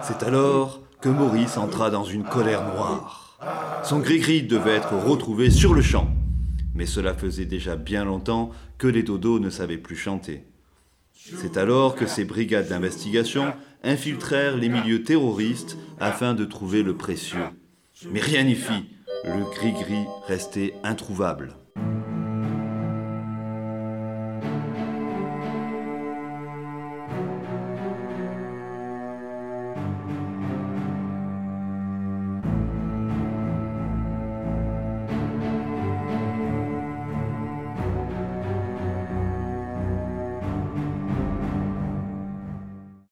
C'est alors que Maurice entra dans une colère noire. Son gris-gris devait être retrouvé sur le champ. Mais cela faisait déjà bien longtemps que les dodos ne savaient plus chanter. C'est alors que ces brigades d'investigation infiltrèrent les milieux terroristes afin de trouver le précieux. Mais rien n'y fit, le gris-gris restait introuvable.